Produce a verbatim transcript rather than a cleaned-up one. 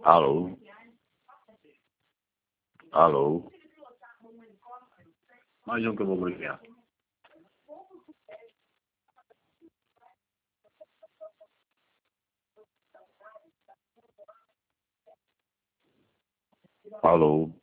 Alo, alo. Mais um que eu vou bloquear. Alô.